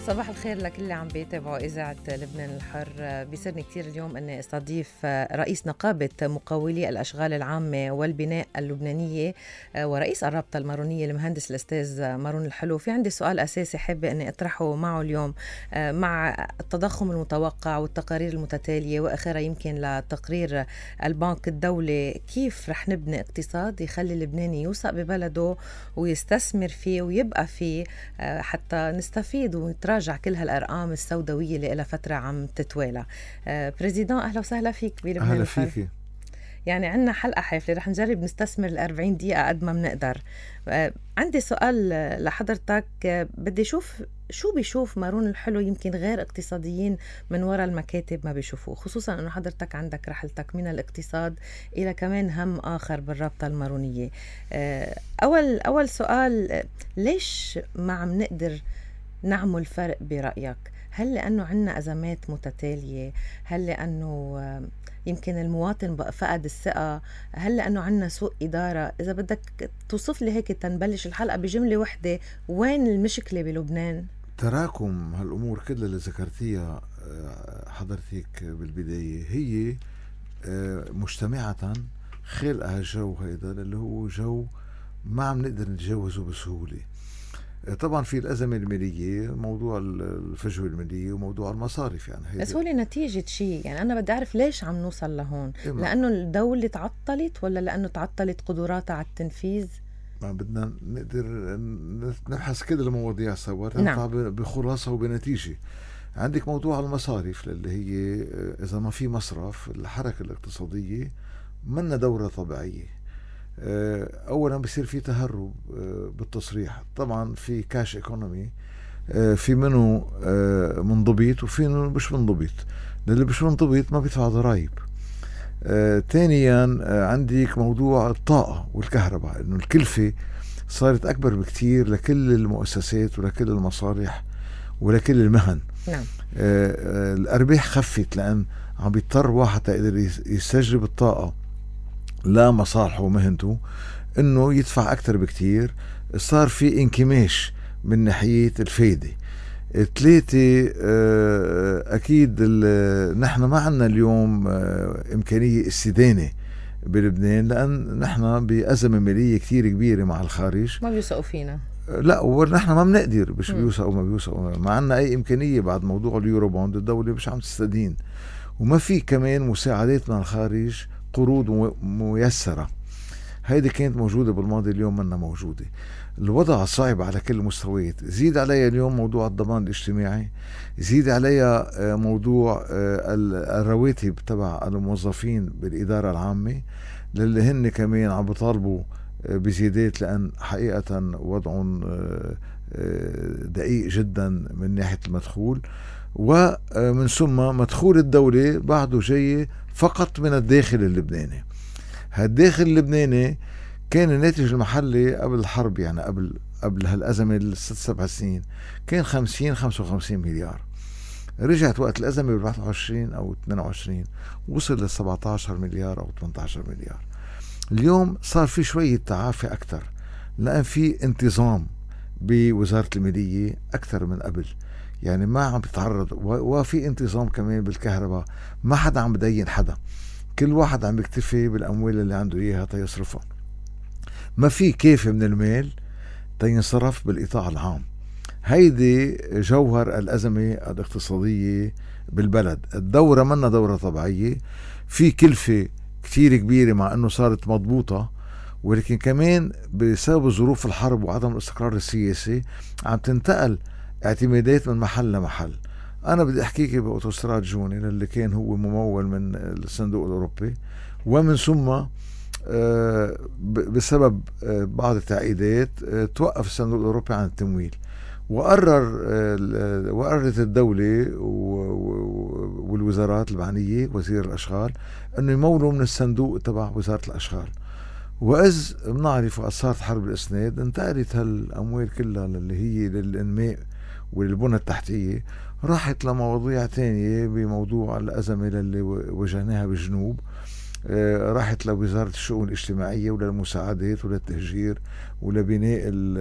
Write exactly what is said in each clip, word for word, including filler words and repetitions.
صباح الخير لكل اللي عم بيتابعوا إذاعة لبنان الحر. بيسرني كتير اليوم أني استضيف رئيس نقابة مقاولي الأشغال العامة والبناء اللبنانية ورئيس الرابطة المارونية المهندس الأستاذ مارون الحلو. في عندي سؤال أساسي حابة أني أطرحه معه اليوم. مع التضخم المتوقع والتقارير المتتالية وآخرها يمكن لتقرير البنك الدولي، كيف رح نبني اقتصاد يخلي اللبناني يوثق ببلده ويستثمر فيه ويبقى فيه حتى نستفيد ونتراجع كل هالأرقام السوداوية اللي لها فترة عم تتوالى. آه بريزيدان، أهلا وسهلا فيك بلبنان. أهلا فيكي. يعني عنا حلقة حافلة، رح نجرب نستثمر الأربعين دقيقة قد ما بنقدر. آه عندي سؤال لحضرتك. آه بدي شوف شو بيشوف مارون الحلو يمكن غير اقتصاديين من وراء المكاتب ما بيشوفوه، خصوصا أنه حضرتك عندك رحلتك من الاقتصاد إلى كمان هم آخر بالرابطة المارونية. آه أول أول سؤال، ليش ما عم نقدر نعمل فرق برأيك؟ هل لأنه عنا أزمات متتالية؟ هل لأنه يمكن المواطن فقد الثقة؟ هل لأنه عنا سوء إدارة؟ إذا بدك توصف لي هيك تنبلش الحلقة بجملة واحدة، وين المشكلة بلبنان؟ تراكم هالأمور كلها اللي ذكرتيها حضرتك بالبداية هي مجتمعة خلقها جو هيدا اللي هو جو ما عم نقدر نتجاوزه بسهولة. طبعا في الأزمة المالية، موضوع الفجوة المالية وموضوع المصارف، يعني بس هو نتيجة شيء. يعني أنا بدي أعرف ليش عم نوصل لهون؟ لأنه الدولة تعطلت ولا لأنه تعطلت قدراتها على التنفيذ؟ ما بدنا نقدر نبحث كل المواضيع سوا نعم. بخلاصة وبنتيجة. عندك موضوع المصارف اللي هي إذا ما في مصرف الحركة الاقتصادية منا دورة طبيعية. اولا بصير في تهرب بالتصريح. طبعا في كاش ايكونومي، في منه منضبط وفي منه مش منضبط. اللي مش منضبط ما بيدفع ضرائب. ثانيا عندك موضوع الطاقة والكهرباء، انه الكلفة صارت اكبر بكتير لكل المؤسسات ولكل المصالح ولكل المهن. نعم. الارباح خفت لان عم بيضطر واحد يقدر يستجلب الطاقة لا مصالحه ومهنته انه يدفع اكتر بكتير. صار في انكماش من ناحية الفايدة. ثلاثة، اكيد نحن ما عنا اليوم امكانية استدانة بلبنان لان نحن بأزمة مالية كتير كبيرة مع الخارج، ما بيوثقوا فينا. لا ونحن ما بنقدر، مش بيوثقوا ما بيوثقوا ما عنا اي امكانية. بعد موضوع اليورو بوند الدولة مش عم تستدين، وما في كمان مساعدات من الخارج، قروض ميسرة. هيدي كانت موجودة بالماضي، اليوم منا موجودة. الوضع صعب على كل المستويات. زيد عليها اليوم موضوع الضمان الاجتماعي، زيد عليها موضوع الرواتب تبع الموظفين بالإدارة العامة للي هن كمان عم بيطالبوا بزيادات لأن حقيقة وضعهم دقيق جدا من ناحية المدخول. ومن ثم مدخول الدولة بعده جاي فقط من الداخل اللبناني. هالداخل اللبناني كان الناتج المحلي قبل الحرب، يعني قبل قبل هالأزمة الست سبع سنين كان خمسين خمسة وخمسين مليار. رجعت وقت الأزمة بالواحد وعشرين أو اثنين وعشرين وصل لسبعة عشر مليار أو ثمانية عشر مليار. اليوم صار في شوية تعافي أكتر لأن في انتظام بوزارة المالية أكتر من قبل، يعني ما عم بيتعرض، وفي انتظام كمان بالكهرباء، ما حدا عم بدين حدا، كل واحد عم يكتفي بالأموال اللي عنده إياها تيصرفها. ما في كافي من المال تينصرف بالإطاع العام. هيدي جوهر الأزمة الاقتصادية بالبلد. الدورة منا دورة طبيعية، في كلفة كتير كبيرة مع أنه صارت مضبوطة، ولكن كمان بسبب ظروف الحرب وعدم الاستقرار السياسي عم تنتقل اعتمادات من محل لمحل. أنا بدي أحكيك بأوتوستراد جوني اللي كان هو ممول من الصندوق الأوروبي، ومن ثم بسبب بعض التعقيدات توقف الصندوق الأوروبي عن التمويل، وقرر وقررت الدولة والوزارات المعنية وزير الأشغال أنه يمولوا من الصندوق تبع وزارة الأشغال. وإذ بنعرف وقت صارت حرب الإسناد انتقلت هالأموال كلها اللي هي للإنماء والبنى التحتية، راحت لمواضيع تانية بموضوع الأزمة اللي واجهناها بالجنوب آه، راحت لوزارة الشؤون الاجتماعية وللمساعدات وللتهجير ولبناء ال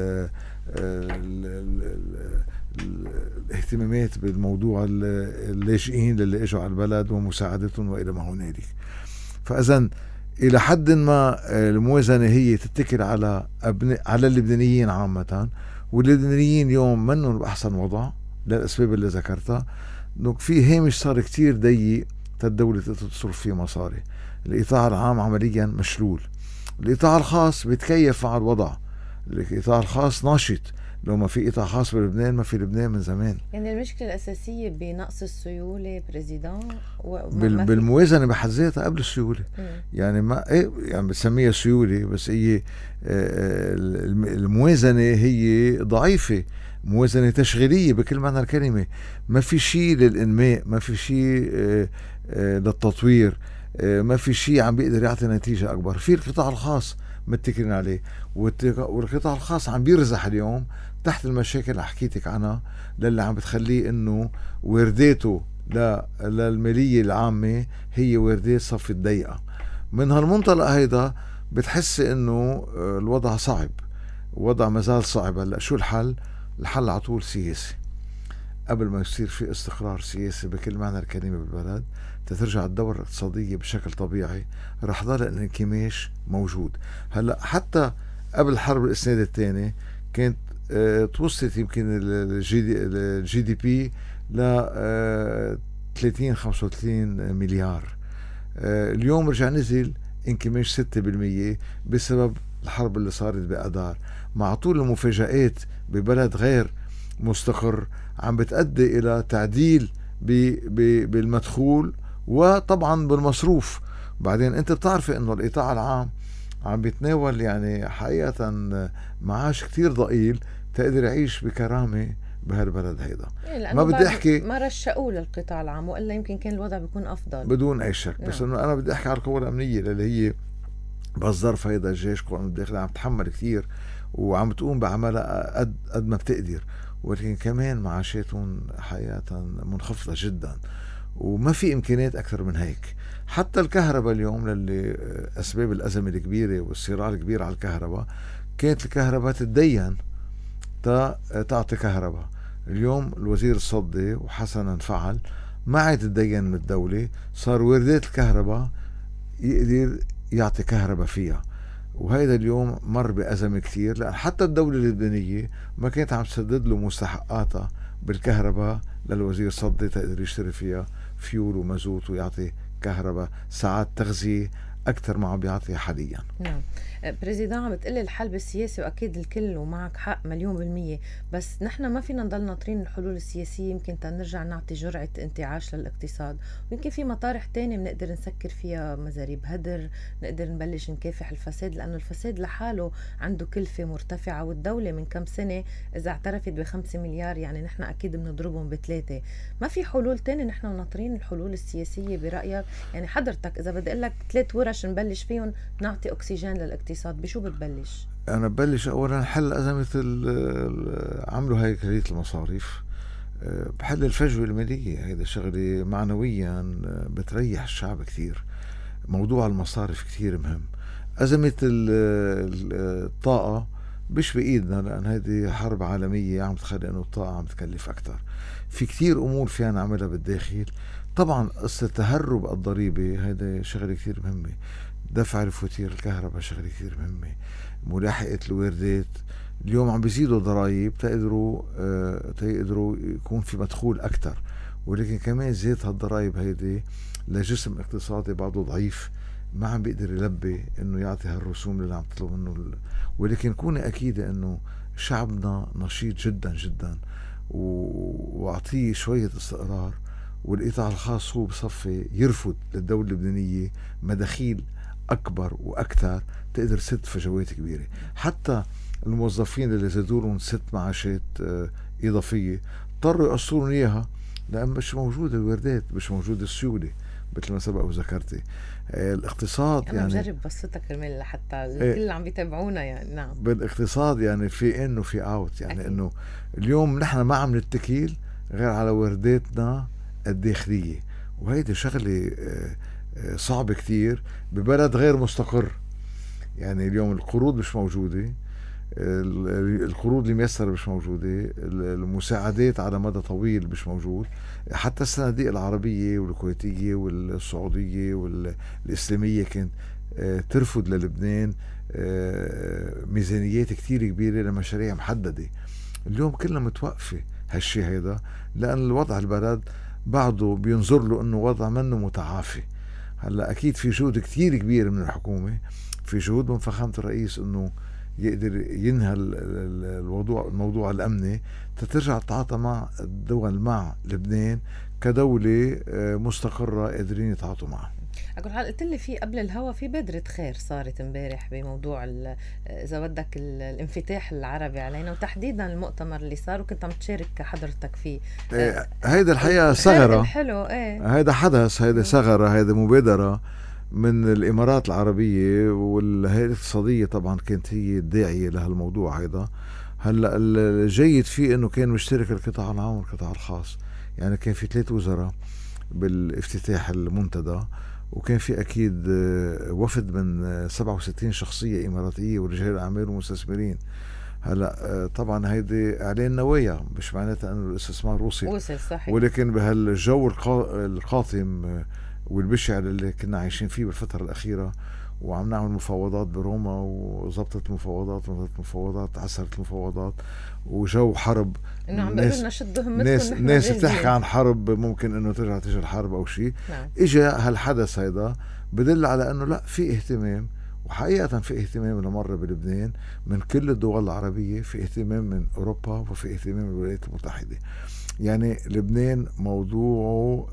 ال ال الاهتمامات بالموضوع اللاجئين اللي اجوا على البلد ومساعدتهم والى ما هنالك. فاذا الى حد ما الموازنه هي تتكل على أبن... على اللبنانيين عامه، واللبنانيين اليوم منهم باحسن وضع للاسباب اللي ذكرتها. انه في هامش صار كتير ضيق الدولة تصرف فيه مصاري. القطاع العام عمليا مشلول، القطاع الخاص بيتكيف مع الوضع، القطاع الخاص ناشط. لو ما في قطاع خاص بلبنان ما في لبنان من زمان. يعني المشكلة الأساسية بنقص السيولة بريزيدان بال بالموازنة بحد ذاتها قبل السيولة. م. يعني ما ايه يعني بتسميها سيولة، بس هي الموازنة هي ضعيفة، موازنة تشغيلية بكل معنى الكلمة. ما في شيء للإنماء، ما في شيء للتطوير، ما في شيء عم بيقدر يعطي نتيجة أكبر. في القطاع الخاص متكلين عليه، والقطاع الخاص عم بيرزح اليوم تحت المشاكل اللي حكيتك عنها، للي عم بتخليه انه وارداته للمالية العامة هي واردات صف الضيقة. من هالمنطلق هيدا بتحس انه الوضع صعب، الوضع مازال صعب. هلا شو الحل؟ الحل على طول سياسي. قبل ما يصير في استقرار سياسي بكل معنى الكلمة بالبلد، تترجع الدورة الاقتصادية بشكل طبيعي، رح ضل الانكماش موجود. هلا حتى قبل حرب الإسناد الثاني كانت اه توصلت يمكن الجي دي, الجي دي بي ل اه ثلاثين خمسة وثلاثين مليار. اه اليوم رجع نزل انكماش ستة بالمية بسبب الحرب اللي صارت بأدار، مع طول المفاجآت ببلد غير مستقر عم بتأدي إلى تعديل بالمدخول وطبعا بالمصروف. بعدين انت بتعرفي انه القطاع العام عم بيتناول يعني حقيقة معاش كتير ضئيل تقدر يعيش بكرامة بهالبلد هيدا. إيه ما بدي احكي ما رشقوه للقطاع العام، والا يمكن كان الوضع بيكون افضل بدون اي شك. بس انه انا بدي احكي على القوى الامنية اللي هي بالظرف هيدا الجيش قوات الداخلية عم تحمل كتير وعم تقوم بعملها قد قد ما بتقدر، ولكن كمان معاشاتهم حقيقة منخفضة جدا وما في إمكانيات أكثر من هيك. حتى الكهرباء اليوم للي أسباب الأزمة الكبيرة والصراع الكبير على الكهرباء، كانت الكهرباء تتدين تعطي كهرباء. اليوم الوزير الصدي وحسنا فعل ما عاد تدين من الدولة، صار واردات الكهرباء يقدر يعطي كهرباء فيها. وهيدا اليوم مر بأزمة كتير، لأن حتى الدولة اللبنانية ما كانت عم تسدد له مستحقاتها بالكهرباء للوزير صدي تقدر يشتري فيها فيول ومازوت ويعطي كهرباء ساعات تغذية أكثر ما عم بيعطي حاليا. نعم بريزيدان عم بتقلي الحل بالسياسي، وأكيد الكل ومعك حق مليون بالمية، بس نحن ما فينا نضل ناطرين الحلول السياسية يمكن تنرجع نعطي جرعة انتعاش للاقتصاد. ويمكن في مطارح تانية بنقدر نسكر فيها مزاريب هدر، نقدر نبلش نكافح الفساد، لأنه الفساد لحاله عنده كلفة مرتفعة، والدولة من كم سنة إذا اعترفت بخمسة مليار يعني نحن أكيد بنضربهم بثلاثة. ما في حلول تانية نحن ناطرين الحلول السياسية برأيك؟ يعني حضرتك إذا بدي أقول لك ثلاث ورش نبلش فيهم نعطي أكسجين للاقتصاد، بشو بتبلش؟ أنا ببلش أولا حل أزمة عملوا هيكلية المصاريف، بحل الفجوة المالية. هيدا شغلة معنويا بتريح الشعب كثير. موضوع المصارف كثير مهم. أزمة الطاقة مش بإيدنا، لأن هذه حرب عالمية عم تخلي أنه الطاقة عم تكلف أكتر. في كثير أمور فينا نعملها بالداخل. طبعا قصة تهرب الضريبة هذا شغلة كثير مهمة. دفع الفواتير الكهرباء شغلة كثير مهمة. ملاحقة الواردات، اليوم عم بيزيدوا ضرائب تقدروا آه تقدروا يكون في مدخول أكتر، ولكن كمان زيت هالضرائب هيدي لجسم اقتصادي بعضه ضعيف ما عم بيقدر يلبي انه يعطي هالرسوم اللي عم تطلب منه. ولكن كوني اكيدة انه شعبنا نشيط جدا جدا واعطيه شوية استقرار، والقطاع الخاص هو بصفي يرفض للدولة اللبنانية مداخيل أكبر وأكثر تقدر ست فجوات كبيرة. حتى الموظفين اللي زادوا لهم ست معاشات إضافية اضطروا يقصرون إياها لأن مش موجودة الواردات، مش موجودة السيولة مثل ما سبق وذكرتي. الاقتصاد أنا يعني بجرب بسطك كرمال حتى الكل عم بيتابعونا يعني. نعم بالاقتصاد يعني في إن وفي أوت، يعني أكيد. إنه اليوم نحن ما عم نتكيل غير على وارداتنا الداخلية، وهيدي شغلة صعب كتير ببلد غير مستقر. يعني اليوم القروض مش موجودة، القروض الميسرة مش موجودة، المساعدات على مدى طويل مش موجود. حتى الصناديق العربية والكويتية والسعودية والإسلامية كانت ترفض للبنان ميزانيات كتير كبيرة لمشاريع محددة. اليوم كلها متوقفة هالشي هيدا، لأن الوضع البلد بعده بينظر له أنه وضع منه متعافي. هلا أكيد في جهود كتير كبيرة من الحكومة، في جهود من فخامة الرئيس أنه يقدر ينهى الموضوع الموضوع الأمني تترجع تتعاطى مع الدول مع لبنان كدولة مستقرة قادرين يتعاطوا معها. أقول حال قلت لي في قبل الهوا في بادرة خير صارت امبارح بموضوع إذا بدك الانفتاح العربي علينا، وتحديدا المؤتمر اللي صار وكنت عم تشارك حضرتك فيه. إيه هيدا الحقيقة ثغرة، حلو. ايه هيدا حدث، هيدا ثغرة، هيدا مبادرة من الإمارات العربية والهيئة الاقتصادية طبعا كانت هي الداعية لهالموضوع هيدا. هلا الجيد فيه انه كان مشترك القطاع العام والقطاع الخاص، يعني كان في ثلاث وزراء بالافتتاح المنتدى، وكان في اكيد وفد من سبعة وستين شخصية إماراتية ورجال اعمال ومستثمرين. هلا طبعا هيدي اعلان نوايا، مش معناتها انه الاستثمار وصل وصل صحيح، ولكن بهالجو القاتم والبشع اللي كنا عايشين فيه بالفترة الأخيرة، وعم نعمل مفاوضات بروما وزبطت المفاوضات وزبطت المفاوضات عسرت المفاوضات وجو حرب، انه عم بيقولوا لنا شدوا همتكم، ناس ناس بتحكي عن حرب، ممكن انه ترجع تيجي الحرب او شيء. نعم. اجى هالحدث هيدا بدل على انه لا، في اهتمام، وحقيقة في اهتمام لمرة بلبنان من كل الدول العربية، في اهتمام من أوروبا وفي اهتمام من الولايات المتحدة. يعني لبنان موضوعه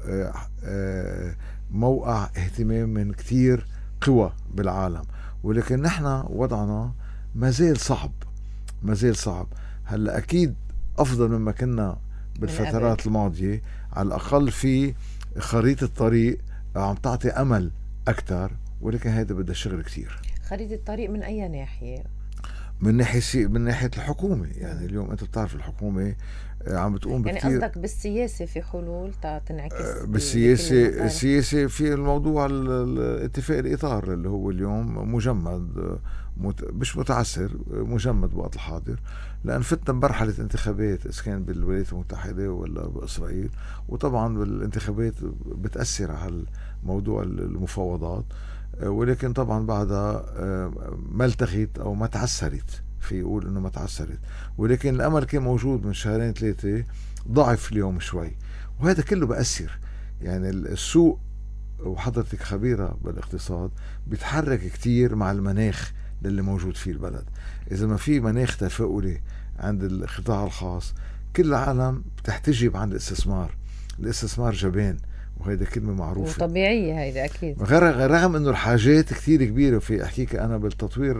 موقع اهتمام من كتير قوى بالعالم، ولكن نحن وضعنا ما زال صعب، ما زال صعب. هلا أكيد أفضل مما كنا بالفترات الماضية، على الأقل في خريطة الطريق عم تعطي أمل أكتر، ولكن هذا بدها شغل كتير. خريطة الطريق من أي ناحية؟ من ناحية من ناحية الحكومة. يعني اليوم أنت بتعرف الحكومة عم بتقوم بكتير. يعني قصدك بالسياسة في حلول تنعكس بالسياسة؟ السياسة في الموضوع الاتفاق الإطار اللي هو اليوم مجمد، مش متعسر، مجمد بوقت الحاضر، لأن فتنا بمرحلة انتخابات إذا كان بالولايات المتحدة ولا بإسرائيل، وطبعا بالانتخابات بتأثر على موضوع المفاوضات، ولكن طبعا بعدها ما التغيت أو ما تعسرت، في يقول انه ما تعسرت، ولكن الامل كان موجود من شهرين ثلاثه، ضعف اليوم شوي، وهذا كله بأثر. يعني السوق، وحضرتك خبيرة بالاقتصاد، بيتحرك كتير مع المناخ اللي موجود فيه البلد. اذا ما في مناخ تفاؤلي عند القطاع الخاص، كل العالم بتحتجب عن الاستثمار. الاستثمار جبان، وهيدا كلمة معروفة وطبيعية هيدا أكيد، رغم أنه الحاجات كتير كبيرة. في أحكيك أنا بالتطوير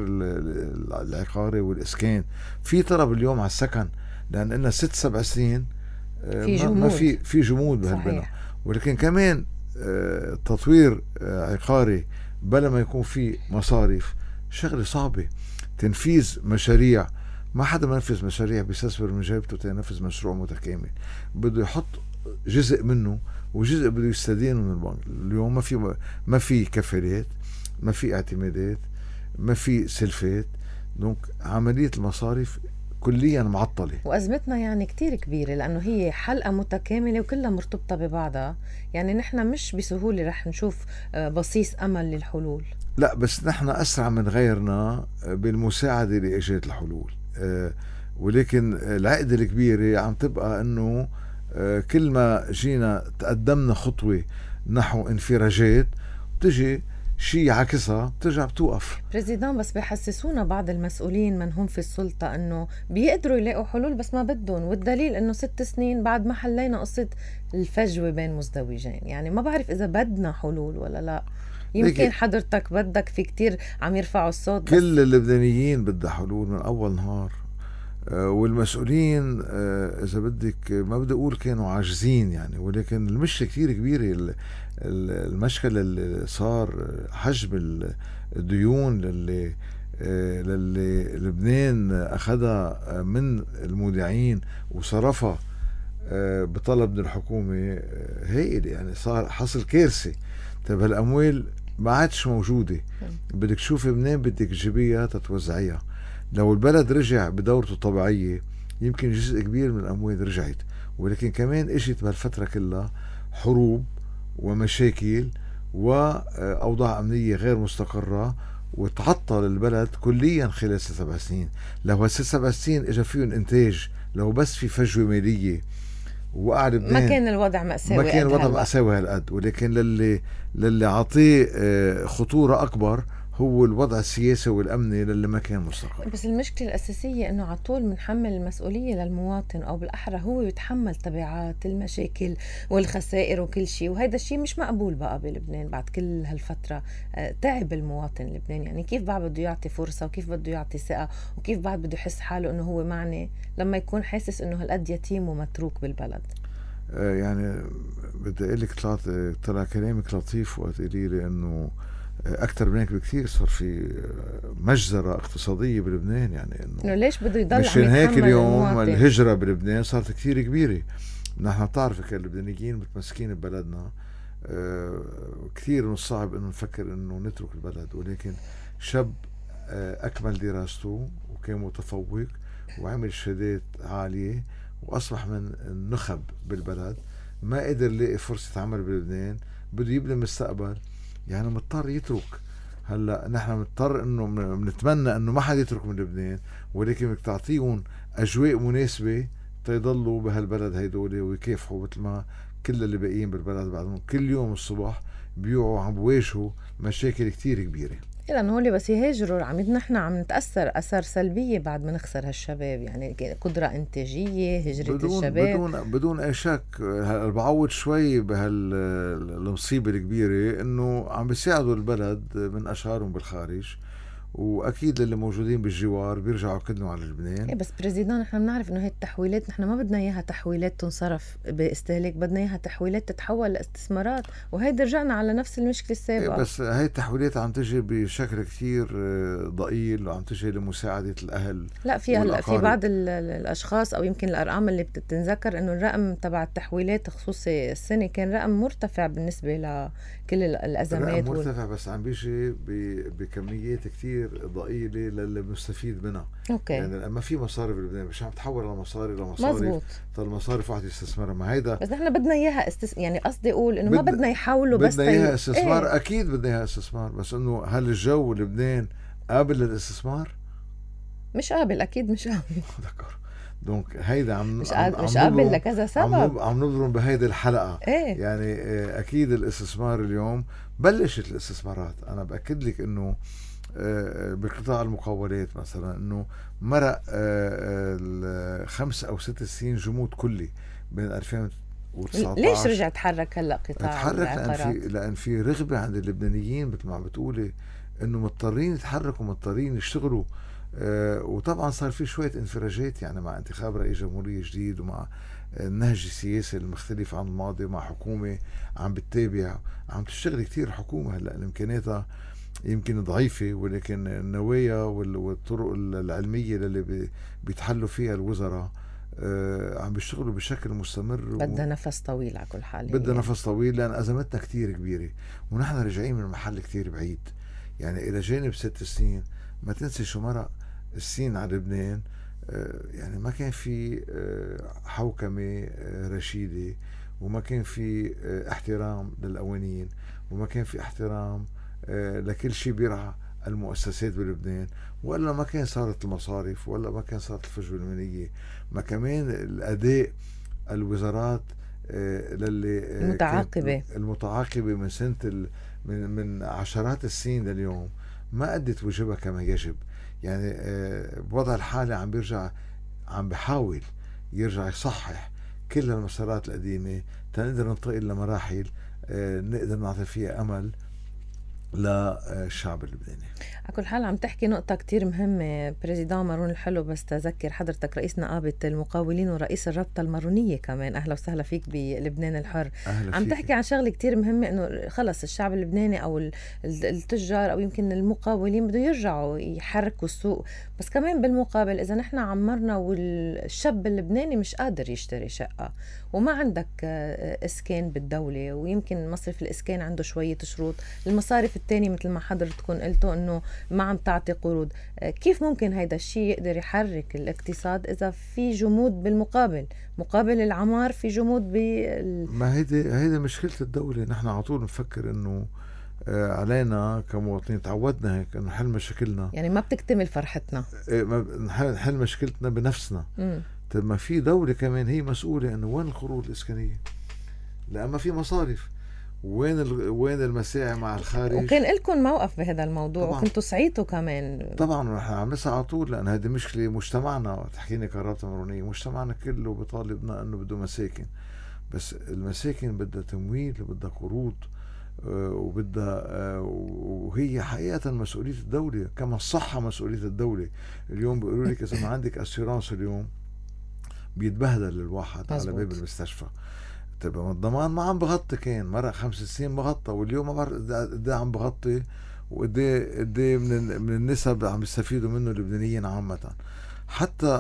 العقاري والإسكان، في طلب اليوم على السكن، لأن إلنا ست سبع سنين في جمود، ما في في جمود بهالبناء. ولكن كمان تطوير عقاري بلا ما يكون في مصاريف شغلة صعبة. تنفيذ مشاريع، ما حدا منفذ مشاريع بيستثمر من جيبته تنفذ مشروع متكامل، بده يحط جزء منه وجزء بده يستدين من البنك. اليوم ما في ما في كفالات، ما في اعتمادات، ما في سلفات، دونك عملية المصارف كليا معطلة. وأزمتنا يعني كتير كبيرة، لأنه هي حلقة متكاملة وكلها مرتبطة ببعضها. يعني نحن مش بسهولة رح نشوف بصيص أمل للحلول. لا، بس نحن أسرع من غيرنا بالمساعدة لإيجاد الحلول، ولكن العقدة الكبيرة عم تبقى أنه كل ما جينا تقدمنا خطوة نحو انفراجات، بتجي شيء عكسها، بترجع بتوقف. بريزيدان، بس بيحسسونا بعض المسؤولين من هم في السلطة انه بيقدروا يلاقوا حلول بس ما بدهم، والدليل انه ست سنين بعد ما حلينا قصة الفجوة بين مزدوجين. يعني ما بعرف اذا بدنا حلول ولا لا. يمكن حضرتك بدك، في كتير عم يرفعوا الصوت، كل اللبنانيين بدها حلول من اول نهار، والمسؤولين اذا بدك ما بدي اقول كانوا عاجزين يعني، ولكن المشكله كثير كبيره. المشكله اللي صار حجم الديون اللي للي لبنان اخذها من المودعين وصرفها بطلب من الحكومه هائل، يعني صار حصل كارثه. طيب هالأموال ما عادش موجودة، بدك تشوفي منين بدك تجيبيها تتوزعيها. لو البلد رجع بدورته الطبيعية يمكن جزء كبير من الأموال رجعت، ولكن كمان اجت بهالفترة كلها حروب ومشاكل وأوضاع أمنية غير مستقرة، وتعطل البلد كليا خلال ست سبع سنين. لو هالست سبع سنين اجى فيهم انتاج، لو بس في فجوة مالية وقع لبنان، ما كان الوضع مأساوي، ما كان الوضع هلأ. مأساوي هالقد. ولكن للي للي عطيه آه، خطورة أكبر هو الوضع السياسي والأمني للي ما كان مستقر. بس المشكلة الأساسية إنه على طول بنحمل المسؤولية للمواطن، أو بالأحرى هو يتحمل تبعات المشاكل والخسائر وكل شيء، وهذا الشيء مش مقبول بقى بلبنان بعد كل هالفترة. آه، تعب المواطن اللبناني، يعني كيف بعد بده يعطي فرصة، وكيف بده يعطي ثقة، وكيف بعد بده يحس حاله إنه هو معني لما يكون حاسس إنه هالقد يتيم ومتروك بالبلد. آه، يعني بدي أقول لك طلعت طلع كلامك لطيف وقت قليلي لي إنه أكثر من هيك بكثير صار في مجزرة اقتصادية بلبنان. يعني إنه إنه ليش بده يضل عم مشان هيك يتحمل اليوم المواطن؟ الهجرة بلبنان صارت كثير كبيرة. نحن بتعرف اللبنانيين متمسكين ببلدنا، آه، كثير من الصعب إنه نفكر إنه نترك البلد. ولكن شاب آه، أكمل دراسته وكان متفوق وعمل شهادات عالية وأصبح من النخب بالبلد، ما قدر يلاقي فرصة عمل بلبنان، بده يبني مستقبل، يعني مضطر يترك. هلا نحن مضطر انه بنتمنى انه ما حدا يترك من لبنان، ولكن بدك تعطيهم اجواء مناسبه تيضلوا بهالبلد هيدول ويكافحوا مثل ما كل اللي باقيين بالبلد بعدهم كل يوم الصبح بيوعوا عم بواجهوا مشاكل كتير كبيره. لأنه هولي بس يهاجروا عم نحن عم نتأثر أثر سلبية بعد ما نخسر هالشباب، يعني قدرة إنتاجية، هجرة بدون الشباب. بدون بدون اي شك. هلا بعوض شوي بهالمصيبه الكبيره انه عم بيساعدوا البلد من اشهارهم بالخارج، واكيد اللي موجودين بالجوار بيرجعوا كلهم على لبنان. إيه بس بريزيدان، نحن بنعرف انه هي التحويلات نحن ما بدنا اياها تحويلات تنصرف باستهلاك، بدنا اياها تحويلات تتحول لاستثمارات، وهيدا رجعنا على نفس المشكله السابقه. بس هاي التحويلات عم تجي بشكل كتير ضئيل، وعم تجي لمساعدة الأهل. لا، في هلا في والأقارب. بعض ال- ال- الاشخاص، او يمكن الارقام اللي بتتذكر انه الرقم تبع التحويلات خصوصي السنه كان رقم مرتفع بالنسبه لكل ال- الازمات الرقم وال... مرتفع، بس عم بيجي ب- بكميات كتير ضئيلة للي مستفيد منها. اوكي، يعني ما في مصاري بلبنان، مش عم تحول لمصاري لمصاري. مزبوط. فالمصارف واحد يستثمرها، ما هيدا بس نحن بدنا اياها استس... يعني قصدي اقول انه ما بدنا- بدنا يحاولوا بس بدنا اياها تي- استثمار. إيه؟ اكيد بدنا اياها استثمار، بس انه هل الجو لبنان قابل للاستثمار؟ مش قابل، اكيد مش قابل. دكر. دونك هيدا عم مش عم قابل، عم مش قابل نضرب- لكذا عم سبب. نضرب- عم نضرب بهيدي الحلقة. ايه يعني آه، اكيد الاستثمار اليوم بلشت الاستثمارات. انا باكد لك انه آه، بقطاع المقاولات مثلا انه مرق آه، الخمس او ست سنين جمود كلي بين ألفين وتسعطعش. ليش رجع تحرك هلا قطاع تحرك لان العقارات؟ في لان في رغبه عند اللبنانيين مثل ما عم بتقولي انه مضطرين يتحركوا، مضطرين يشتغلوا. آه، وطبعا صار في شويه انفراجات، يعني مع انتخاب رئيس جمهوريه جديد، ومع النهج السياسي المختلف عن الماضي، مع حكومه عم بتتابع، عم تشتغل كتير حكومه هلا امكانياتها يمكن ضعيفه، ولكن النوايا وال- والطرق العلميه اللي بي- بيتحلوا فيها الوزراء آه، عم بيشتغلوا بشكل مستمر. بدها نفس طويل على كل حال. بدها هي. نفس طويل لأن أزمتنا كتير كبيرة، ونحن راجعين من محل كتير بعيد. يعني إلى جانب ست سنين ما تنسي شو مرق السين على لبنان. آه، يعني ما كان في آه، حوكمة آه، رشيدة، وما كان في آه، احترام للقوانين، وما كان في احترام آه، لكل شيء بيرعى المؤسسات بلبنان. ولا ما كان صارت المصارف، ولا ما كان صارت الفجوة المالية، ما كمان الأداء الوزارات آه، للي آه، المتعاقبة. كانت المتعاقبة من سنة ال- من من عشرات السنين لليوم ما أدت واجبها كما يجب. يعني آه، بوضع الحالي عم بيرجع، عم بحاول يرجع يصحح كل المسارات القديمة تنقدر ننتقل لمراحل آه، نقدر نعطي فيها أمل للشعب اللبناني. على كل حال عم تحكي نقطة كتير مهمة بريزيدان مارون الحلو، بس تذكر حضرتك رئيس نقابة المقاولين ورئيس الرابطة المارونية كمان، أهلا وسهلا فيك بلبنان الحر. أهلا عم فيك. تحكي عن شغلة كتير مهمة، إنه خلص الشعب اللبناني أو التجار أو يمكن المقاولين بده يرجعوا يحركوا السوق، بس كمان بالمقابل إذا نحن عمرنا والشاب اللبناني مش قادر يشتري شقة وما عندك إسكان بالدولة، ويمكن مصرف الإسكان عنده شوية شروط، المصارف التانية مثل ما حضرتكم قلتوا إنه ما عم تعطي قروض، كيف ممكن هيدا الشيء يقدر يحرك الاقتصاد إذا في جمود بالمقابل؟ مقابل العمار في جمود بال... ما هيدي هيدي مشكلة الدولة. نحن على طول نفكر إنه علينا كمواطنين، تعودنا هيك إنه نحل مشاكلنا، يعني ما بتكتمل فرحتنا، نحل مشكلتنا بنفسنا. م. طيب ما في دولة كمان هي مسؤولة إنه وين القروض الإسكانية؟ لأ ما في مصارف، وين ال... وين المساعي مع الخارج؟ وكان لكم موقف بهذا الموضوع وكنتوا سعيتوا كمان. طبعا نحن عم نسعى على طول، لأن هذه مشكلة مجتمعنا. تحكيني كرابطة مارونية، مجتمعنا كله بيطالبنا إنه بده مساكن، بس المساكن بدها تمويل وبدها قروض وبدها، وهي حقيقة مسؤولية الدولة. كما الصحة مسؤولية الدولة. اليوم بيقولوا لك إذا ما عندك أسيرانس اليوم بيتبهدل الواحد على باب المستشفى. طيب الضمان ما عم بغطي، كان مرق خمس سنين بغطى، واليوم ما بعرف قد ايه عم بغطي، وقد ايه قد ايه من من النسب عم يستفيدوا منه اللبنانيين عامة. حتى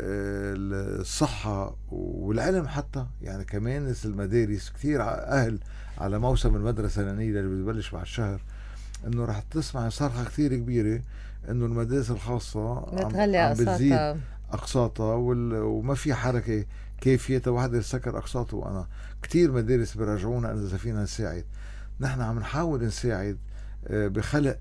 الصحة والعلم، حتى يعني كمان المدارس. كثير أهل على موسم المدرسة النيلة اللي بتبلش بعد شهر إنه رح تسمع صرخة كثير كبيرة إنه المدارس الخاصة عم, عم بتزيد أقساطها، وما في حركة كيفية واحد يسكر أقساطه. وأنا كتير مدارس براجعونا إذا فينا نساعد. نحن عم نحاول نساعد بخلق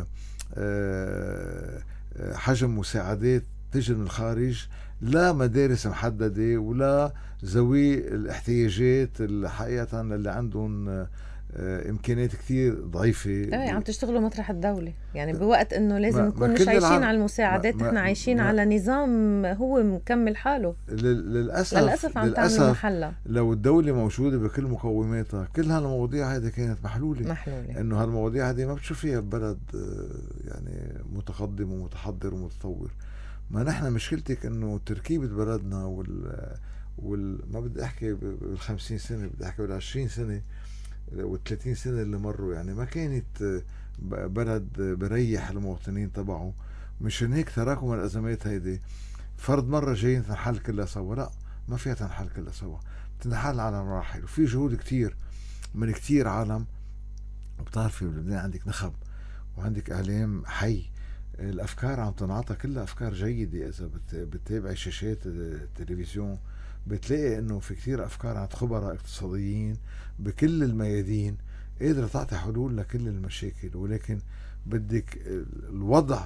حجم مساعدات تجي من الخارج لا مدارس محددة ولا ذوي الاحتياجات الحقيقة اللي عندهم إمكانيات كتير ضعيفة. ايه عم تشتغلوا مطرح الدولة، يعني بوقت إنه لازم نكون مش عايشين العالم على المساعدات، نحن عايشين على نظام هو مكمل حاله. للأسف للأسف عم تعملوا محلة. لو الدولة موجودة بكل مقوماتها كل هالمواضيع هذه كانت محلولة محلولة إنه هالمواضيع هذه ما بتشوفيها ببلد يعني متقدم ومتحضر ومتطور. ما نحن مشكلتك إنه تركيبة بلدنا وال وال ما بدي أحكي بالخمسين سنة، بدي أحكي بالعشرين سنة والثلاثين سنة اللي مروا، يعني ما كانت بلد بريح المواطنين تبعه. مشان هيك تراكم الأزمات هيدي فرض مرة جايين تنحل كلها سوا، لا ما فيها تنحل كلها سوا، تنحل على مراحل. وفي جهود كتير من كتير عالم. بتعرفي بلبنان عندك نخب وعندك إعلام حي، الأفكار عم تنعطى كلها أفكار جيدة. إذا بتتابعي شاشات التلفزيون بتلاقي انه في كتير افكار عند خبراء اقتصاديين بكل الميادين قادرة تعطي حلول لكل المشاكل، ولكن بدك الوضع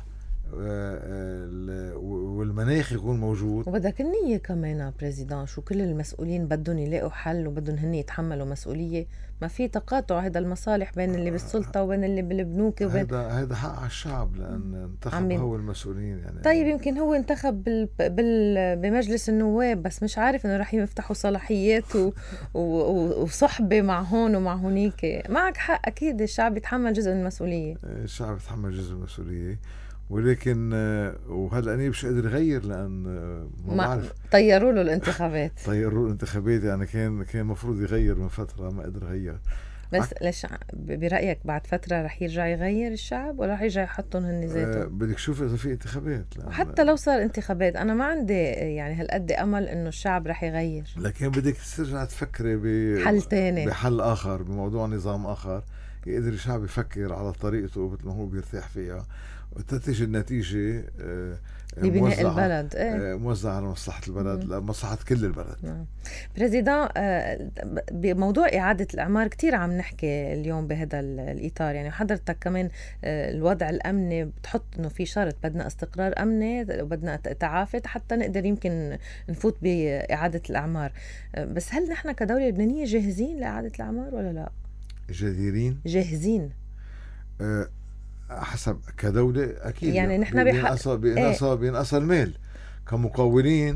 والمناخ يكون موجود، وبدك النية كمان بريزيدان. شو كل المسؤولين بدهم يلاقوا حل وبدهم هن يتحملوا مسؤولية. ما في تقاطع هذا المصالح بين اللي بالسلطة وبين اللي بالبنوك وبين هذا هذا حق على الشعب لأن انتخب هو المسؤولين. يعني طيب يمكن هو انتخب بال... بال... بمجلس النواب، بس مش عارف انه رح يفتحوا صلاحيات و... و... وصحبة مع هون ومع هونيك. معك حق، اكيد الشعب يتحمل جزء من المسؤولية. الشعب يتحمل جزء من المسؤولية، ولكن وهلا أنا مش قادر يغير لأن ما بعرف. طيروا له الانتخابات طيروا الانتخابات يعني كان كان مفروض يغير من فترة، ما قدر يغير. بس ع... ليش برأيك بعد فترة رح يرجع يغير الشعب ولا رح يرجع يحطهم هن ذاته؟ أه بدك تشوف إذا في انتخابات. وحتى لو صار انتخابات أنا ما عندي يعني هالقد أمل إنه الشعب رح يغير. لكن بدك ترجع تفكري بحل تاني، بحل آخر، بموضوع نظام آخر يقدر الشعب يفكر على طريقته مثل ما هو بيرتاح فيها وتتجي النتيجة لبناء البلد. ايه؟ موزع على مصلحة البلد، لمصلحة كل البلد. نعم. بريزيدان، بموضوع إعادة الإعمار كتير عم نحكي اليوم بهذا الإطار. يعني حضرتك كمان الوضع الأمني بتحط إنه في شرط بدنا استقرار أمني وبدنا تعافي حتى نقدر يمكن نفوت بإعادة الإعمار. بس هل نحن كدولة لبنانية جاهزين لإعادة الإعمار ولا لا؟ جديرين جاهزين أه حسب كدولة أكيد. يعني نحن بينقص بينقص بينقص المال كمقاولين.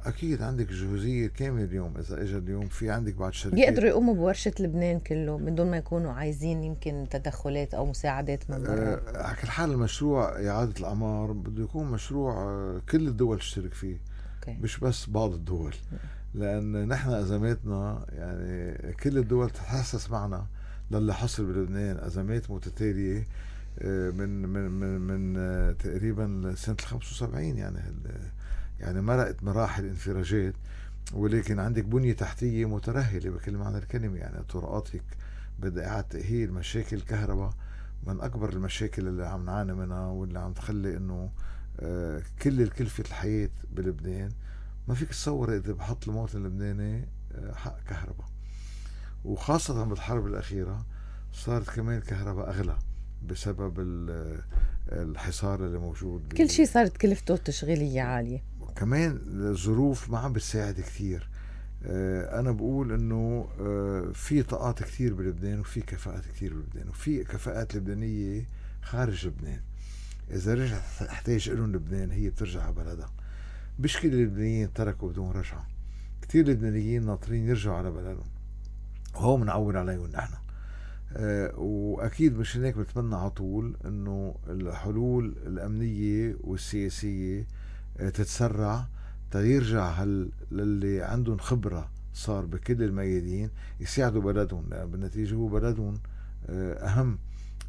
اكيد عندك جهوزيه كامله اليوم. اذا اجى اليوم في عندك بعض شركات بيقدروا يقوموا بورشة لبنان كله من دون ما يكونوا عايزين يمكن تدخلات أو مساعدات من برا. آه، على كل حال المشروع إعادة الأعمار بده يكون مشروع آه، كل الدول تشترك فيه، أوكي. مش بس بعض الدول، لأن نحن أزماتنا يعني كل الدول تتحسس معنا للي حصل بلبنان، أزمات متتالية آه، من من من من آه، تقريبا سنة الخمسة وسبعين، يعني هال- يعني مرقت مراحل انفراجات، ولكن عندك بنية تحتية مترهلة بكل معنى الكلمة. يعني طرقات هيك بدها إعادة تأهيل، مشاكل كهرباء من أكبر المشاكل اللي عم نعاني منها، واللي عم تخلي إنه آه، كل الكلفة الحياة بلبنان ما فيك تصور إذا بحط المواطن اللبناني آه، حق كهرباء. وخاصة بالحرب الأخيرة صارت كمان كهرباء أغلى بسبب ال- الحصار اللي موجود. كل شيء صارت كلفته التشغيلية عالية. كمان الظروف ما عم بتساعد كثير. آه، أنا بقول إنه آه، في طاقات كثير بلبنان، وفي كفاءات كثير بلبنان، وفي كفاءات لبنانية خارج لبنان. إذا رجعت تحتاج إلهم لبنان هي بترجع على بلدها. مش كل اللبنانيين تركوا بدون رجعة، كثير لبنانيين ناطرين يرجعوا على بلدهم، وهو منعول عليهم نحن. آه، واكيد مش هيك بتمنى على طول انه الحلول الامنيه والسياسيه آه، تتسرع تيرجع هال للي عندهم خبره صار بكل الميادين يساعدوا بلدهم، لأن بالنتيجه هو بلدهم آه، اهم،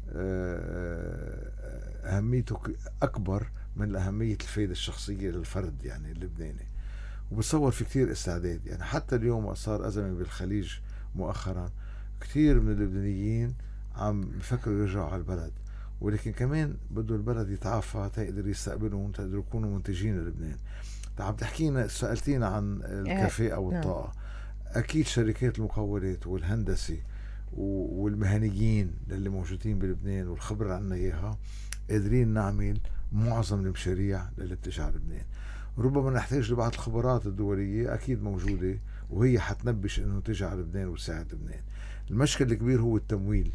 آه، اهميته ك- اكبر من اهميه الفائده الشخصيه للفرد يعني اللبناني. وبتصور في كتير استعداد، يعني حتى اليوم صار ازمه بالخليج مؤخرا، كتير من اللبنانيين عم بفكروا يرجعوا على البلد، ولكن كمان بده البلد يتعافى تقدر يستقبلهم، تقدروا يكونوا منتجين للبنان. عم تحكينا سألتينا عن إيه، الكافيه أو نعم. الطاقة. أكيد شركات المقاولات والهندسة و- والمهنيين اللي موجودين بلبنان والخبرة اللي عنا إياها قادرين نعمل معظم المشاريع اللي بتجي على لبنان. ربما نحتاج لبعض الخبرات الدولية أكيد موجودة، وهي حتنبش إنه تجي على لبنان وتساعد لبنان. المشكل الكبير هو التمويل،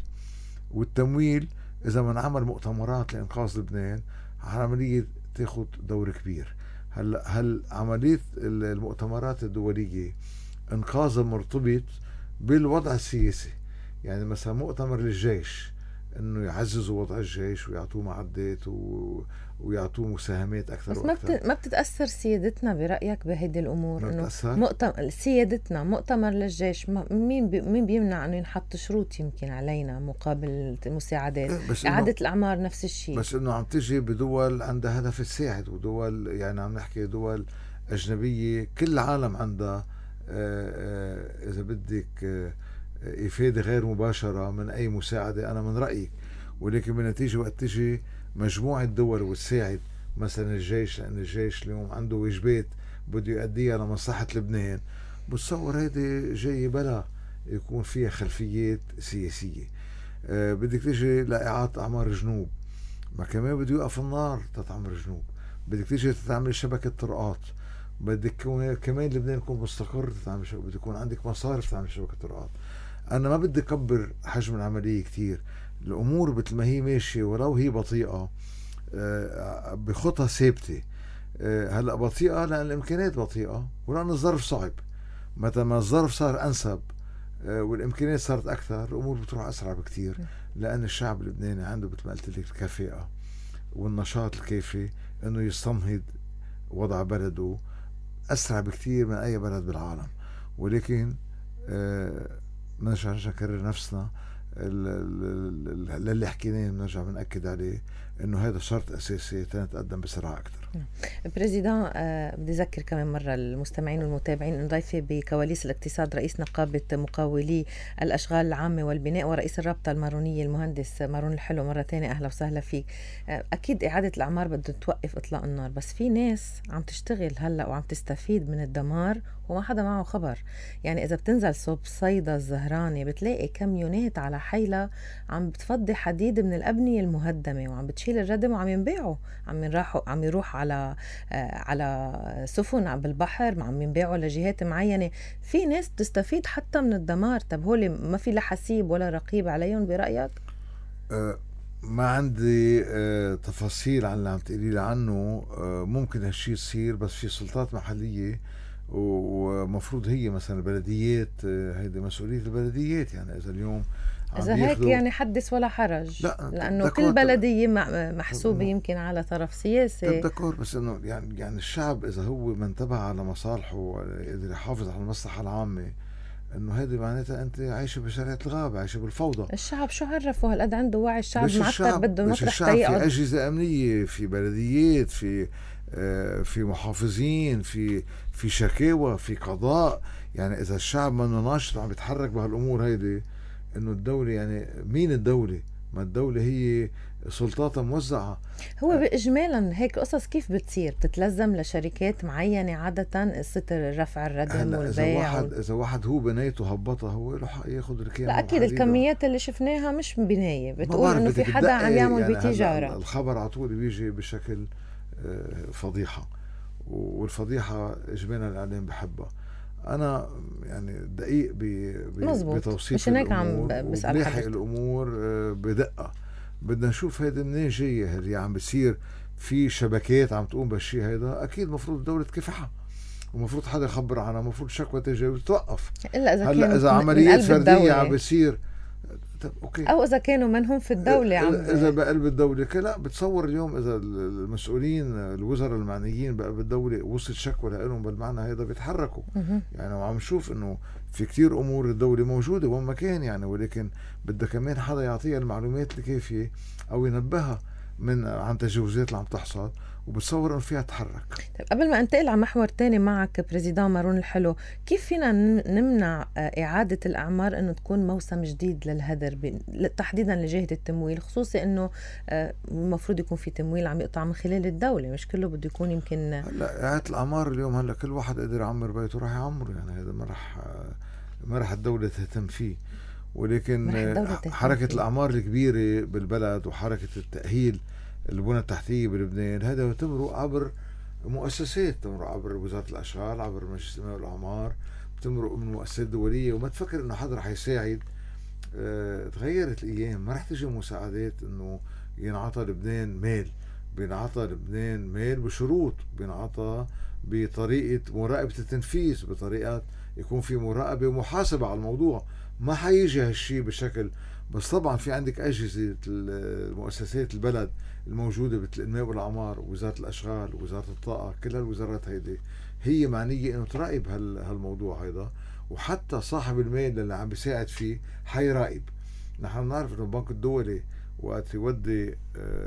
والتمويل إذا ما انعمل مؤتمرات لإنقاذ لبنان عملية تاخد دور كبير. هل هل عملية المؤتمرات الدولية إنقاذها مرتبط بالوضع السياسي. يعني مثلا مؤتمر للجيش انه يعززوا وضع الجيش ويعطوه معدات و... ويعطوه مساهمات اكثر بس ما واكثر. بت... ما بتتأثر سيادتنا برأيك بهيدي الأمور؟ ما إنه بتأثر؟ مؤتمر سيادتنا مؤتمر للجيش، ما... مين بي... مين بيمنع إنه ينحط شروط يمكن علينا مقابل المساعدات؟ إيه، بس إعادة انه الأعمار نفس الشيء. بس انه عم تجي بدول عندها هدف تساعد، ودول يعني عم نحكي دول اجنبيه كل العالم عندها آه، آه، اذا بدك آه، آه، افاده غير مباشره من اي مساعده، انا من رايك. ولكن بالنتيجه وقت تجي مجموعه دول وتساعد مثلا الجيش، لان الجيش اليوم عنده واجبات بده يؤديها لمصلحه لبنان، بتصور هيدي جاي بلا يكون فيها خلفيات سياسيه. آه، بدك تيجي لإعادة أعمار جنوب، ما كمان بده يوقف النار تتعمر جنوب. بدك تيجي تتعمل شبكة طرقات، بدك كون- كمان لبنان يكون مستقر تتعمل شبكة، بده يكون عندك مصارف تعمل شبكة طرقات. أنا ما بدي أكبر حجم العملية كتير، الأمور مثل ما هي ماشية ولو هي بطيئة آه، بخطى ثابتة. آه، هلا بطيئة لأن الإمكانيات بطيئة ولأن الظرف صعب. متى ما الظرف صار أنسب آه، والامكانيات صارت اكثر، الامور بتروح اسرع بكتير، لان الشعب اللبناني عنده مثل ما قلت لك الكفاءه والنشاط الكافي انه يستنهض وضع بلده اسرع بكتير من اي بلد بالعالم. ولكن آه، بنرجع نرجع نكرر نفسنا، ال- ال- ال- اللي حكيناه بنرجع بنأكد عليه انه هذا شرط اساسي تنتقدم بسرعه اكثر. بريزيدان، آه بدي أذكر كمان مرة المستمعين والمتابعين إن ضيفي بكواليس الاقتصاد رئيس نقابة مقاولي الأشغال العامة والبناء ورئيس الرابطة المارونية المهندس مارون الحلو. مرة تانية أهلا وسهلا فيك. آه أكيد إعادة الأعمار بدها توقف إطلاق النار، بس في ناس عم تشتغل هلأ وعم تستفيد من الدمار وما حدا معه خبر. يعني إذا بتنزل صوب صيدا الزهراني بتلاقي كاميونات على حيلة عم بتفضي حديد من الأبنية المهدمة وعم بتشيل الردم وعم ينبيعوا، عم يروحوا عم يروح على آه على سفن بالبحر، عم ينبيعوا لجهات معينة. في ناس بتستفيد حتى من الدمار. طب هول ما في لا حسيب ولا رقيب عليهم برأيك؟ آه، ما عندي آه، تفاصيل عن اللي عم تقولي لي عنه. آه، ممكن هالشي يصير، بس في سلطات محلية ومفروض هي مثلا البلديات هيدي مسؤولية البلديات. يعني إذا اليوم إذا هيك يعني حدث ولا حرج، لا لأنه كل بلدية محسوبة يمكن على طرف سياسي. دكور، بس إنه يعني يعني الشعب إذا هو ما انتبه على مصالحه وقدر يحافظ على المصلحة العامة، انه هذه معناتها انت عايشه بشريعه الغابه، عايشه بالفوضى. الشعب شو عرفه هالقد عنده وعي؟ الشعب معتر بده مطرح الشعب في اجهزه امنيه، في بلديات، في آه في محافظين، في في شكاوى، في قضاء. يعني اذا الشعب منه ناشط عم بيتحرك بهالامور هيدي، انه الدوله يعني مين الدوله؟ ما الدوله هي سلطاتها موزعه. هو اجمالا هيك قصص كيف بتصير؟ بتتلزم لشركات معينه عاده قصه رفع الردم والبيع. اذا واحد اذا واحد هو بنايته هبطها، هو له حق ياخذ الكيان. لا اكيد الكميات اللي شفناها مش بنايه بتقول انه في حدا عم يعمل يعني بتجاره. الخبر على طول بيجي بشكل فضيحه، والفضيحه اجمالا الاعلام بحبها. انا يعني دقيق بتوصيف الامور وبلاحق الامور بدقه. بدنا نشوف هيدا منين جايه، هل عم بتصير في شبكات عم تقوم بالشيء هيدا؟ اكيد مفروض الدوله تكافحها، ومفروض حدا يخبر عنها، مفروض شكوى تجي توقف. الا اذا هلا اذا عمليات فرديه عم بتصير، أوكي. او اذا كانوا منهم في الدوله عم اذا بقلب الدوله لا بتصور اليوم اذا المسؤولين الوزراء المعنيين بقلب الدوله وصلت شكوى لهم بالمعنى هذا بيتحركوا. يعني عم نشوف انه في كتير امور الدوله موجوده وين ما كان يعني، ولكن بدها كمان حدا يعطيها المعلومات الكافيه او ينبهها من عن تجاوزات اللي عم تحصل، وبتصور انه فيها تحرك. طيب قبل ما انتقل على محور تاني معك بريزيدان مارون الحلو، كيف فينا نمنع اعاده الاعمار انه تكون موسم جديد للهدر تحديدا لجهه التمويل، خصوصي انه المفروض يكون في تمويل عم يقطع من خلال الدوله، مش كله بده يكون يمكن. هلا اعاده الاعمار اليوم هلا كل واحد قدر يعمر بيته راح يعمره، يعني هذا ما راح ما راح الدوله تهتم فيه. ولكن حركه الاعمار الكبيره بالبلد وحركه التاهيل البنى التحتية بلبنان هذا تمرق عبر مؤسسات، تمرق عبر وزارة الأشغال، عبر مجلس الأمة والأعمار، بتمرق من مؤسسات دولية. وما تفكر إنه حدا رح يساعد. اه تغيرت الأيام، ما رح تجي مساعدات إنه ينعطى لبنان مال. بينعطى لبنان مال بشروط، بينعطى بطريقة مراقبة التنفيذ، بطريقة يكون في مراقبة ومحاسبة على الموضوع. ما حيجي هالشي بشكل، بس طبعا في عندك أجهزة المؤسسات البلد الموجودة مثل الماء والأعمار، وزارة الأشغال، وزارة الطاقة، كل هالوزارات هيدي هي معنية إنه تراقب هالموضوع هيدا، وحتى صاحب المال اللي عم بيساعد فيه حيراقب. نحن نعرف إنه البنك الدولي وقت يودي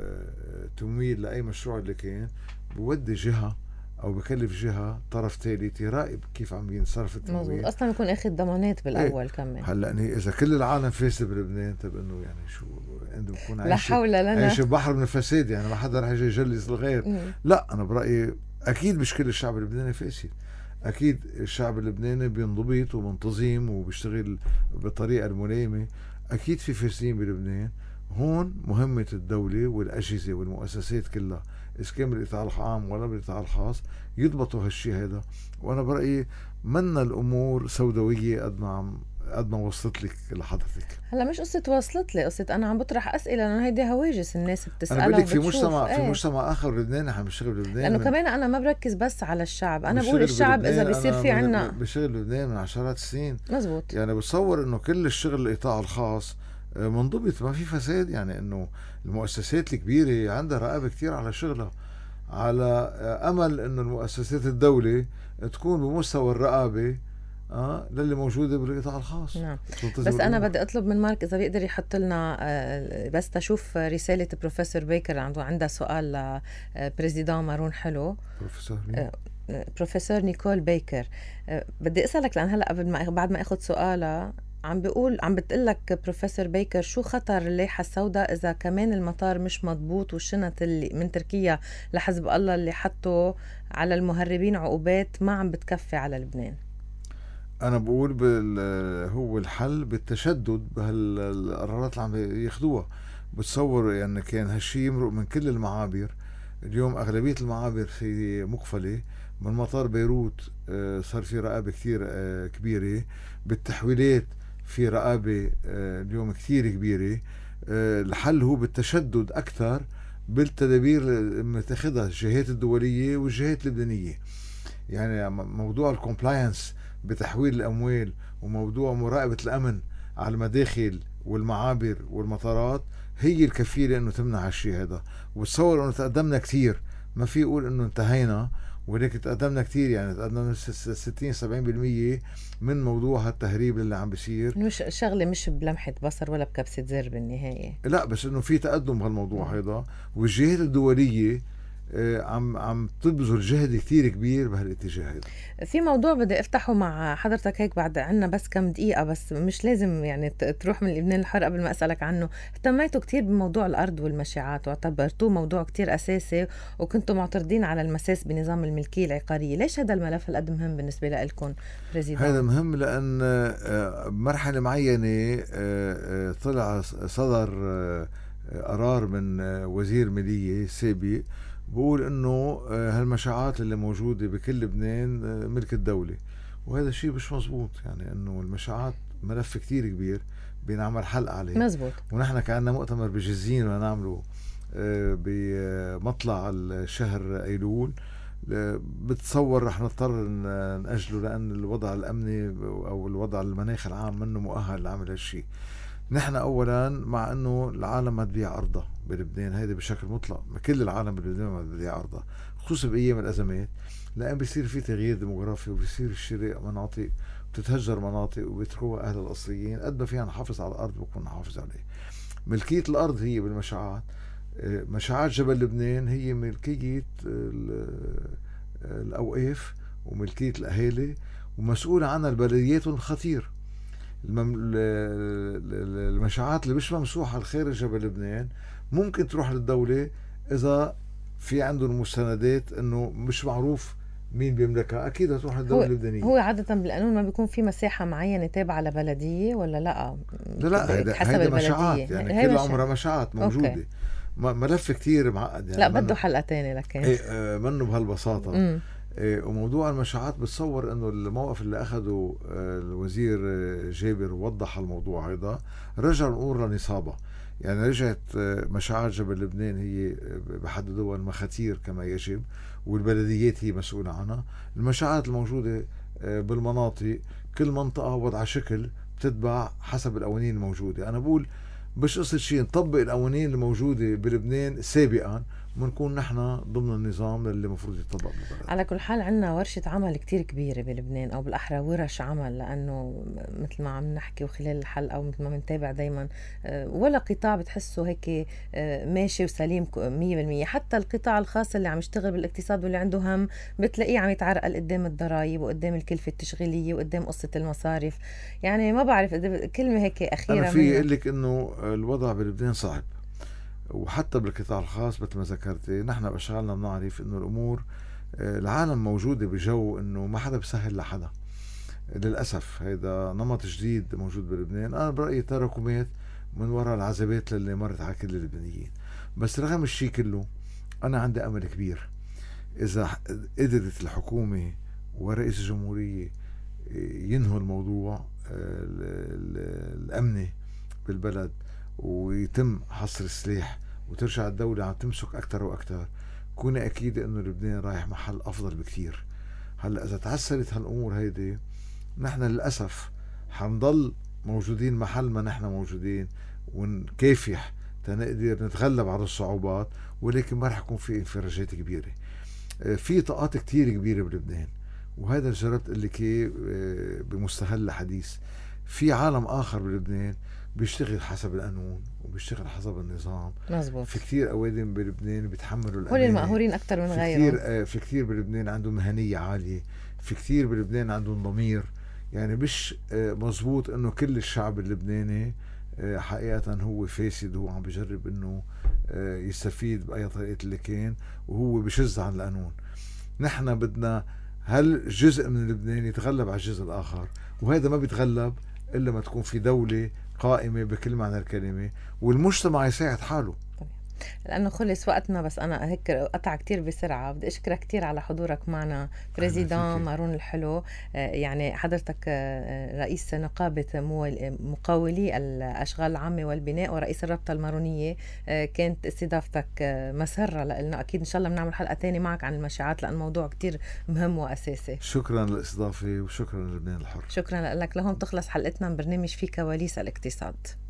تمويل لأي مشروع اللي كان بودي جهة او بكلف جهه طرف ثالث يراقب كيف عم ينصرف التمويل. مظبوط، اصلا يكون اخذ ضمانات بالاول. ايه. كمان هلا اذا كل العالم فاسد بلبنان، طيب انه يعني شو عنده بكون عايش، لا حول لنا، عايش بحر من الفساد، يعني ما حدا رح يجي يجلس الغير. مم. لا انا برايي اكيد مش كل الشعب اللبناني فاسد، اكيد الشعب اللبناني بينضبط ومنتظم وبيشتغل بالطريقه الملائمه. اكيد في فاسدين بلبنان. هون مهمه الدوله والاجهزه والمؤسسات كلها، إذا كان بالقطاع العام ولا بالقطاع الخاص، يضبطوا هالشي هذا. وأنا برأيي منا الأمور سوداوية قد ما عم قد ما وصلت لك لحضرتك. هلا مش قصة وصلت لي، قصة أنا عم بطرح أسئلة لأنه هيدي هواجس الناس بتسألها. أنا بقول لك في مجتمع ايه. في مجتمع آخر لبناني عم بيشتغل بلبنان، لأنه كمان أنا ما بركز بس على الشعب، أنا بقول الشعب إذا بيصير في عنا بشغل بلبنان من عشرات السنين. مزبوط. يعني بتصور إنه كل الشغل القطاع الخاص منضبط، ما في فساد. يعني إنه المؤسسات الكبيرة عندها رقابة كتير على شغلها، على امل انه المؤسسات الدولة تكون بمستوى الرقابة اه للي موجودة بالقطاع الخاص. نعم. بس انا بدي اطلب من مارك اذا بيقدر يحط لنا آه بس تشوف رسالة بروفيسور بيكر، عنده عندها سؤال لبريزيدان مارون حلو. بروفيسور آه بروفيسور نيكول بيكر. آه بدي اسالك، لان هلا قبل ما بعد ما اخذ سؤالها عم بيقول عم بتقلك بروفيسور بيكر شو خطر اللائحة السوداء إذا كمان المطار مش مضبوط، والشنط اللي من تركيا لحزب الله اللي حطوا على المهربين عقوبات ما عم بتكفي على لبنان. أنا بقول بال هو الحل بالتشدد بهالقرارات اللي عم ياخدوها. بتصور يعني كان هالشي يمرق من كل المعابر. اليوم أغلبية المعابر في مقفلة. من مطار بيروت صار في رقابة كتير كبيرة. بالتحويلات في رقابة اليوم كتير كبيرة. الحل هو بالتشدد أكثر بالتدابير اللي متاخدها الجهات الدولية والجهات اللبنانية. يعني موضوع الكومبلاينس بتحويل الأموال وموضوع مراقبة الأمن على المداخل والمعابر والمطارات هي الكفيلة انه تمنع هالشيء هذا. وتصور انه تقدمنا كتير، ما في يقول انه انتهينا، ولكن تقدمنا كتير، يعني تقدمنا ستين سبعين بالمية من موضوع هالتهريب اللي عم بيصير. مش شغله مش بلمحه بصر ولا بكبسه زر بالنهايه، لا بس انه في تقدم بهالموضوع هذا، والجهات الدوليه عم عم تبذل جهد كتير كبير بهالاتجاه هذا. في موضوع بدي افتحه مع حضرتك هيك بعد عنا بس كم دقيقة، بس مش لازم يعني تروح من لبنان الحر قبل ما أسألك عنه. اهتميتوا كتير بموضوع الأرض والمشاعات واعتبرتوه موضوع كتير أساسي، وكنتوا معترضين على المساس بنظام الملكية العقارية. ليش هذا الملف هالقد مهم بالنسبة لكم بريزيدان؟ هذا مهم لأن مرحلة معينة طلع صدر قرار من وزير مالية سابق بقول انه هالمشاعات اللي موجودة بكل لبنان ملك الدولة، وهذا الشيء مش مزبوط. يعني انه المشاعات ملف كتير كبير بينعمل حلقة عليه. مزبوط. ونحن كان عندنا مؤتمر بجزين ونعمله بمطلع الشهر ايلول، بتصور رح نضطر نأجله لأن الوضع الأمني أو الوضع المناخ العام منه مؤهل لعمل هالشيء. نحن أولا مع أنه العالم ما تبيع أرضها بلبنان، هيدا بشكل مطلق، كل العالم بلبنان ما تبيع أرضها، خصوصا بأيام الأزمات، لأن بيصير في تغيير ديموغرافي وبيصير شراء مناطق، بتتهجر مناطق وبيتركوها أهل الأصليين. قد ما فينا نحافظ على الأرض بكون نحافظ عليه. ملكية الأرض هي بالمشاعات، مشاعات جبل لبنان هي ملكية الأوقاف وملكية الأهالي، ومسؤولة عنها البلديات الخطير. المشاعات اللي مش ممسوحة الخارج جبل لبنان ممكن تروح للدولة إذا في عندهم مستندات إنه مش معروف مين بيملكها، أكيد هتروح للدولة اللبنانية. هو عادة بالقانون ما بيكون في مساحة معينة تابعة لبلدية ولا لا؟ لا لا هيدا, هيدا مشاعات، يعني كل عمرها مشاعات موجودة. أوكي. ملف كتير معقد يعني. لا بده حلقة تانية لكن ايه منه بهالبساطة. إيه وموضوع المشاعات بتصور انه الموقف اللي اخده الوزير جابر ووضح الموضوع هذا، رجع الامور لنصابها. يعني رجعت مشاعات جبل لبنان هي بحددوها المخاتير كما يجب، والبلديات هي مسؤولة عنها. المشاعات الموجودة بالمناطق كل منطقة وضع شكل بتتبع حسب القوانين الموجودة. انا بقول مش قصة شيء، نطبق القوانين الموجودة بلبنان سابقا ونكون نحن ضمن النظام اللي المفروض يطبق بالبلد. على كل حال عنا ورشة عمل كتير كبيرة بلبنان، أو بالأحرى ورش عمل، لأنه مثل ما عم نحكي وخلال الحلقة ومثل ما بنتابع دايما ولا قطاع بتحسه هيك ماشي وسليم مية بالمية. حتى القطاع الخاص اللي عم يشتغل بالاقتصاد واللي عنده هم بتلاقيه عم يتعرقل قدام الضرائب وقدام الكلفة التشغيلية وقدام قصة المصارف. يعني ما بعرف كلمة هيك أخيرة. أنا في أقول لك إنه الوضع بلبنان صعب، وحتى بالقطاع الخاص مثل ما ذكرتي. نحن بأشغالنا بنعرف انه الامور العالم موجوده بجو انه ما حدا بسهل لحدا للاسف. هيدا نمط جديد موجود بلبنان. انا برايي تراكمات من وراء العذابات اللي مرت على كل اللبنانيين. بس رغم الشيء كله انا عندي امل كبير اذا قدرت الحكومه ورئيس الجمهوريه ينهوا الموضوع الامني بالبلد ويتم حصر السلاح وترجع الدولة عم تمسك أكتر وأكتر، كوني أكيد إنه لبنان رايح محل أفضل بكتير. هلأ إذا تعسرت هالأمور هيدي نحن للأسف حنضل موجودين محل ما نحن موجودين، ونكافح تنقدر نتغلب على الصعوبات، ولكن ما رح يكون في انفراجات كبيرة. في طاقات كتير كبيرة بلبنان، وهذا جربت اللي كي بمستهل الحديث. في عالم آخر بلبنان بيشتغل حسب القانون وبيشتغل حسب النظام. مزبوط. في كتير أوادم بلبنان بيتحملوا الأمانة، هول المقهورين أكتر من غيرهم. كتير في كتير بلبنان عندهم مهنية عالية، في كتير بلبنان عندهم ضمير. يعني مش مزبوط إنه كل الشعب اللبناني حقيقة هو فاسد وهو عم بيجرب إنه يستفيد بأي طريقة اللي كان وهو بشز عن القانون. نحن بدنا هل جزء من لبنان يتغلب على الجزء الآخر، وهذا ما بيتغلب إلا ما تكون في دولة قائمة بكل معنى الكلمة والمجتمع يساعد حاله. لأنه خلص وقتنا، بس أنا هيك قطع كتير بسرعة. بدي أشكرك كتير على حضورك معنا بريزيدان مارون الحلو. يعني حضرتك رئيس نقابة مقاولي الأشغال العامة والبناء ورئيس الرابطة المارونية. كانت استضافتك مسرة لنا، أكيد إن شاء الله بنعمل حلقة تانية معك عن المشاعات، لأن الموضوع كتير مهم وأساسي. شكرا للاستضافة وشكرا للبنان الحر. شكرا لك. لهم تخلص حلقتنا من برنامج في كواليس الاقتصاد.